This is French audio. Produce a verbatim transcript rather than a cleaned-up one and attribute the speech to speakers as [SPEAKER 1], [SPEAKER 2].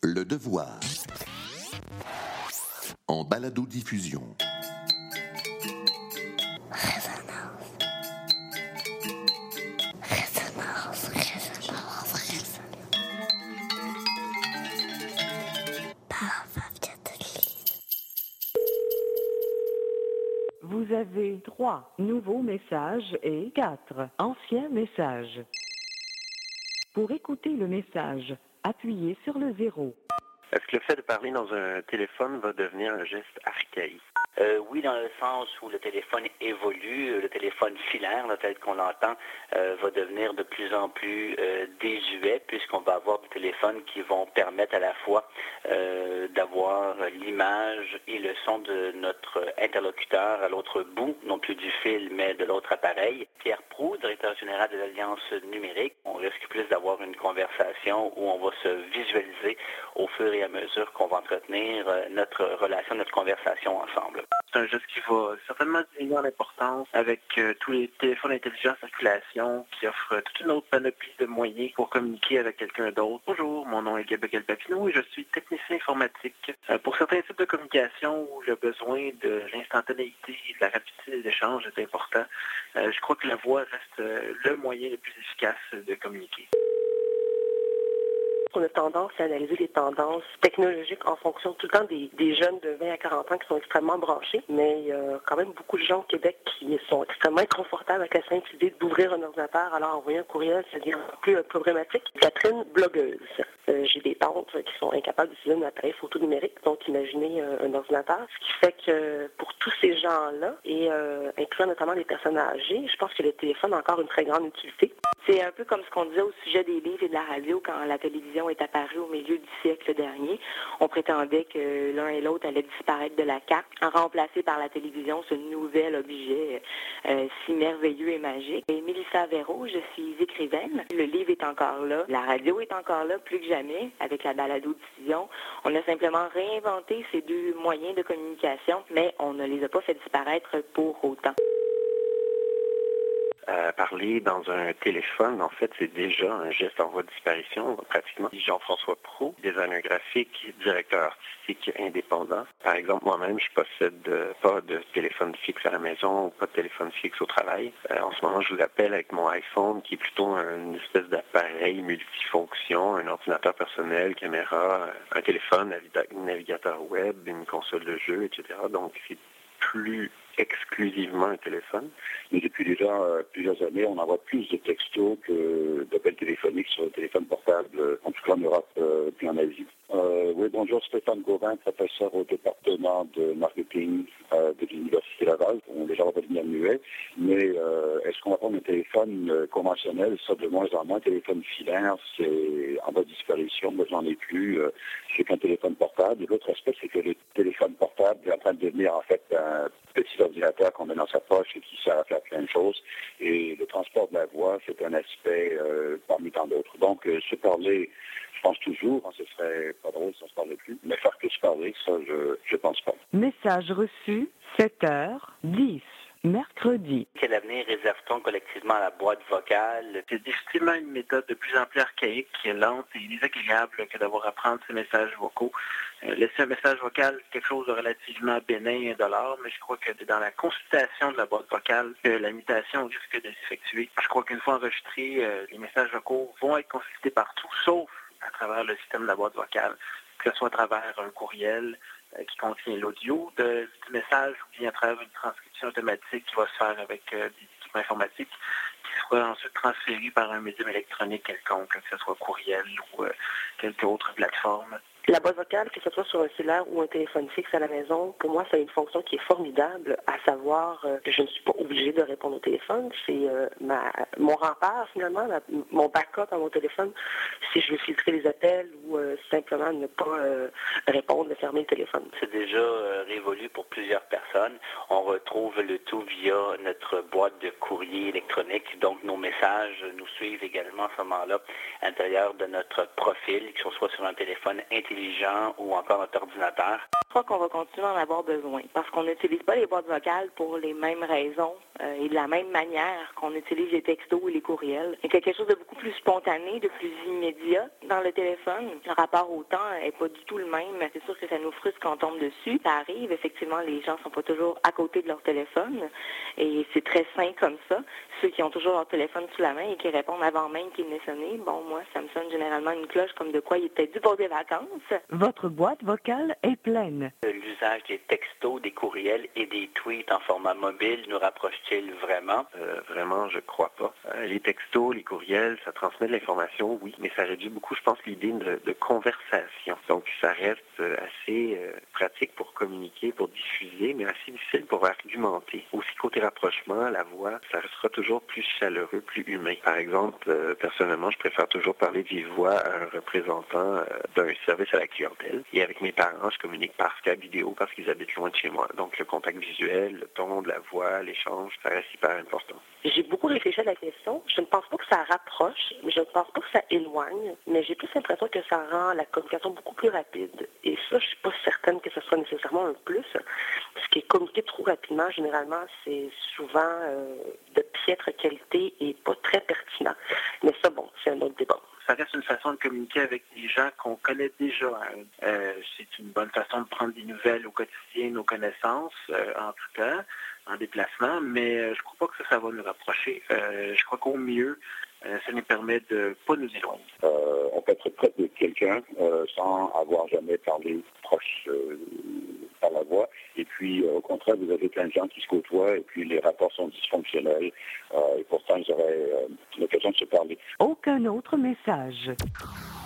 [SPEAKER 1] Le devoir. En balado-diffusion.
[SPEAKER 2] Résonance. Résonance, résonance, résonance. Par Fabien Delis.
[SPEAKER 3] Vous avez trois nouveaux messages et quatre anciens messages. Pour écouter le message, appuyez sur le zéro.
[SPEAKER 4] Est-ce que le fait de parler dans un téléphone va devenir un geste archaïque?
[SPEAKER 5] Euh, oui, dans le sens où le téléphone évolue, le téléphone filaire, là, tel qu'on l'entend, euh, va devenir de plus en plus euh, désuet, puisqu'on va avoir des téléphones qui vont permettre à la fois euh, d'avoir l'image et le son de notre interlocuteur à l'autre bout, non plus du fil, mais de l'autre appareil. Pierre Proulx, directeur général de l'Alliance numérique, on risque plus d'avoir une conversation où on va se visualiser au fur et à mesure qu'on va entretenir euh, notre relation, notre conversation ensemble.
[SPEAKER 4] C'est un geste qui va certainement diminuer en importance avec euh, tous les téléphones intelligents en circulation qui offrent toute une autre panoplie de moyens pour communiquer avec quelqu'un d'autre. Bonjour, mon nom est Gabriel Papineau et je suis technicien informatique. Euh, pour certains types de communication où le besoin de l'instantanéité et de la rapidité des échanges est important, euh, je crois que la voix reste euh, le moyen le plus efficace de communiquer.
[SPEAKER 6] On a tendance à analyser les tendances technologiques en fonction tout le temps des, des jeunes de vingt à quarante ans qui sont extrêmement branchés, mais il y a quand même beaucoup de gens au Québec qui sont extrêmement inconfortables avec la simple idée d'ouvrir un ordinateur, alors envoyer un courriel, ça devient plus euh, problématique. Catherine, blogueuse. Euh, j'ai des tantes qui sont incapables d'utiliser un appareil photo numérique, donc imaginez euh, un ordinateur, ce qui fait que pour tous ces gens-là, et euh, incluant notamment les personnes âgées, je pense que le téléphone a encore une très grande utilité. C'est un peu comme ce qu'on disait au sujet des livres et de la radio quand la télévision est apparue au milieu du siècle dernier. On prétendait que l'un et l'autre allaient disparaître de la carte, remplacés par la télévision, ce nouvel objet euh, si merveilleux et magique. Et Mélissa Véro, je suis écrivaine. Le livre est encore là. La radio est encore là, plus que jamais, avec la balado-diffusion. On a simplement réinventé ces deux moyens de communication, mais on ne les a pas fait disparaître pour autant.
[SPEAKER 4] Euh, parler dans un téléphone, en fait, c'est déjà un geste en voie de disparition, pratiquement. Jean-François Proulx, designer graphique, directeur artistique indépendant. Par exemple, moi-même, je possède euh, pas de téléphone fixe à la maison ou pas de téléphone fixe au travail. Euh, en ce moment, je vous appelle avec mon iPhone, qui est plutôt une espèce d'appareil multifonction, un ordinateur personnel, caméra, un téléphone, un navigateur web, une console de jeu, et cetera. Donc, c'est plus exclusivement un téléphone.
[SPEAKER 7] Mais depuis déjà euh, plusieurs années, on envoie plus de textos que d'appels téléphoniques sur le téléphone portable, en tout cas en Europe euh, puis en Asie. Euh, oui, bonjour, Stéphane Gauvin, professeur au département de marketing euh, de l'Université Laval. On déjà va devenir muet, mais euh, est-ce qu'on va prendre un téléphone euh, conventionnel? Ça, de moins en moins, téléphone filaire, c'est en voie de disparition, mais j'en ai plus. Euh, c'est qu'un téléphone portable. Et l'autre aspect, c'est que le téléphone portable est en train de devenir en fait un petit ordinateur qu'on met dans sa poche et qui sert à faire plein de choses. Et le transport de la voix, c'est un aspect euh, parmi tant d'autres. Donc, euh, se parler, je pense toujours, hein, ce serait pas drôle si on se parlait plus, mais faire que se parler, ça, je je pense pas.
[SPEAKER 3] Message reçu, sept heures dix. Mercredi.
[SPEAKER 5] Quel avenir réserve-t-on collectivement à la boîte vocale?
[SPEAKER 4] C'est difficilement une méthode de plus en plus archaïque, qui est lente et désagréable que d'avoir à prendre ces messages vocaux. Euh, laisser un message vocal, c'est quelque chose de relativement bénin et indolore, mais je crois que c'est dans la consultation de la boîte vocale que la mutation risque de s'effectuer. Je crois qu'une fois enregistrés, euh, les messages vocaux vont être consultés partout, sauf à travers le système de la boîte vocale, que ce soit à travers un courriel euh, qui contient l'audio de, du message ou bien à travers une transcription automatique qui va se faire avec euh, des équipements informatiques qui sera ensuite transféré par un médium électronique quelconque, que ce soit courriel ou euh, quelque autre plateforme.
[SPEAKER 6] La boîte vocale, que ce soit sur un cellulaire ou un téléphone fixe à la maison, pour moi, ça a une fonction qui est formidable, à savoir euh, que je ne suis pas obligée de répondre au téléphone. C'est euh, ma, mon rempart, finalement, la, mon backup à mon téléphone, si je veux filtrer les appels ou euh, simplement ne pas euh, répondre, de fermer le téléphone.
[SPEAKER 5] C'est déjà euh, révolu pour plusieurs personnes. On retrouve le tout via notre boîte de courrier électronique. Donc, nos messages nous suivent également à ce moment-là à l'intérieur de notre profil, que ce soit sur un téléphone intelligent ou encore notre ordinateur.
[SPEAKER 6] crois qu'on va continuer d'en avoir besoin parce qu'on n'utilise pas les boîtes vocales pour les mêmes raisons euh, et de la même manière qu'on utilise les textos et les courriels. Il y a quelque chose de beaucoup plus spontané, de plus immédiat dans le téléphone. Le rapport au temps n'est pas du tout le même. C'est sûr que ça nous frustre quand on tombe dessus. Ça arrive, effectivement, les gens sont pas toujours à côté de leur téléphone et c'est très sain comme ça. Ceux qui ont toujours leur téléphone sous la main et qui répondent avant même qu'il n'ait sonné, bon, moi, ça me sonne généralement une cloche comme de quoi il est peut-être dû pour des vacances.
[SPEAKER 3] Votre boîte vocale est pleine.
[SPEAKER 5] L'usage des textos, des courriels et des tweets en format mobile nous rapproche-t-il vraiment?
[SPEAKER 8] Euh, vraiment, je crois pas. Euh, les textos, les courriels, ça transmet de l'information, oui, mais ça réduit beaucoup, je pense, l'idée de, de conversation. Donc, ça reste euh, assez euh, pratique pour communiquer, pour diffuser, mais assez difficile pour argumenter. Aussi, côté rapprochement, la voix, ça restera toujours plus chaleureux, plus humain. Par exemple, euh, personnellement, je préfère toujours parler de vive voix à un représentant euh, d'un service à la clientèle. Et avec mes parents, je communique par Skype vidéo parce qu'ils habitent loin de chez moi. Donc, le contact visuel, le ton de la voix, l'échange, ça reste hyper important.
[SPEAKER 6] J'ai beaucoup réfléchi à la question. Je ne pense pas que ça rapproche, mais je ne pense pas que ça éloigne, mais j'ai plus l'impression que ça rend la communication beaucoup plus rapide. Et ça, je suis pas certaine que ce soit nécessairement un plus. Ce qui est communiqué trop rapidement, généralement, c'est souvent euh, de piètre qualité et pas très pertinent. Mais ça, bon, c'est un autre débat.
[SPEAKER 4] Ça reste une façon de communiquer avec des gens qu'on connaît déjà. Euh, c'est une bonne façon de prendre des nouvelles au quotidien, nos connaissances, euh, en tout cas, en déplacement, mais euh, je ne crois pas que ça, ça va nous rapprocher. Euh, je crois qu'au mieux, euh, ça nous permet de ne pas nous éloigner.
[SPEAKER 7] Euh, on peut être près de quelqu'un euh, sans avoir jamais parlé proche euh, par la voix. Et puis, euh, au contraire, vous avez plein de gens qui se côtoient et puis les rapports sont dysfonctionnels. Euh, et pourtant, ils auraient euh, l'occasion de se parler.
[SPEAKER 3] Aucun autre message.